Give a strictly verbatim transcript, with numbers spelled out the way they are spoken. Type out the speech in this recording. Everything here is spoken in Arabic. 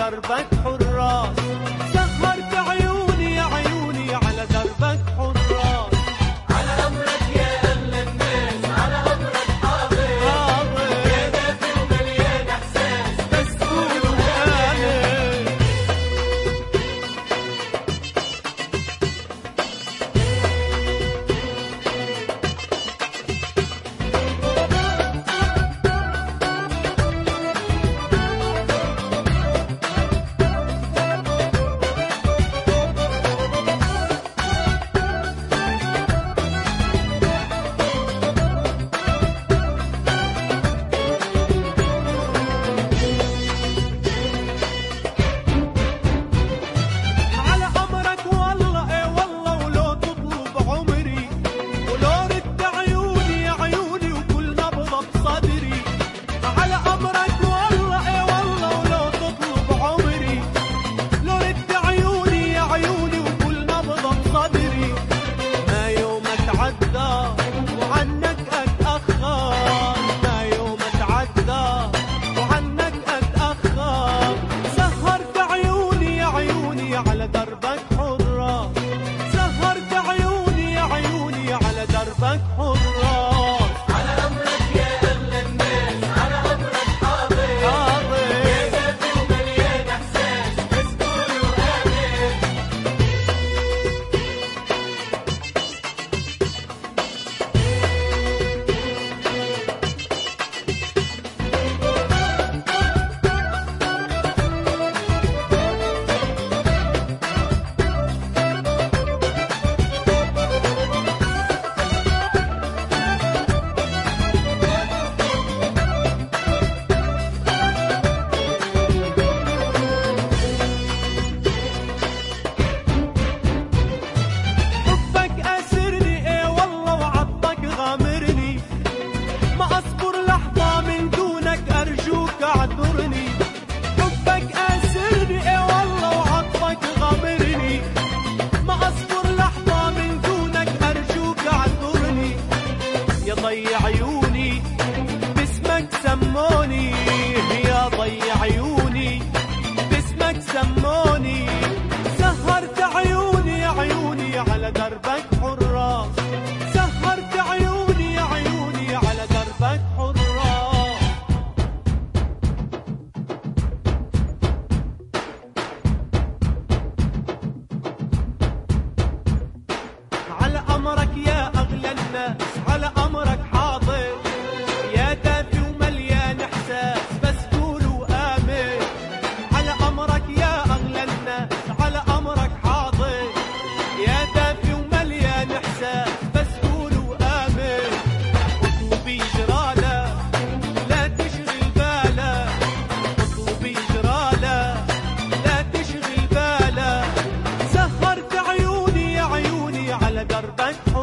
دربك حراس، سهرت عيوني عيوني على دربك حراس. على أمرك يا أغلى الناس، على أمرك حاضر حاضر يا دافي ومليان إحساس، بس قول آمين. على أمرك والله إيه والله، ولو تطلب عمري ولو رد عيوني يا عيوني وكل نبضة بصدري. على أمرك والله إيه والله، ولو تطلب عمري لو رد عيوني يا عيوني وكل نبضة بصدري. ما يوم أتعدى وعنك أتأخر، ما يوم أتعدى وعنك أتأخر. سهرت عيوني يا عيوني على دربك حراس، سهرت عيوني يا عيوني على دربك حراس. على أمرك يا أغلى الناس، على أمرك حاضر يا حاضر دافي ومليان إحساس، بس قول آمين. حبك أسرني إيه والله وعطك غامرني، ما أصبر لحظة من دونك أرجوك اعذرني. حبك أسرني إيه والله وعطك غامرني، ما أصبر لحظة من دونك أرجوك اعذرني. يا ضي عيوني باسمك سموني، يا ضي عيوني باسمك سموني. سهرت عيوني يا عيوني على دربك حراس، سهرت عيوني يا عيوني على دربك حراس. على أمرك يا أغلى الناس، على أمرك حاضر يا دافي ومليان إحساس، بس قولوا آمين. على أمرك يا أغلى الناس، على أمرك حاضر يا دافي ومليان إحساس، بس قولوا آمين. اطلبي جراله لا تشغل باله، اطلبي جراله لا تشغل باله. سهرت عيوني يا عيوني على دربك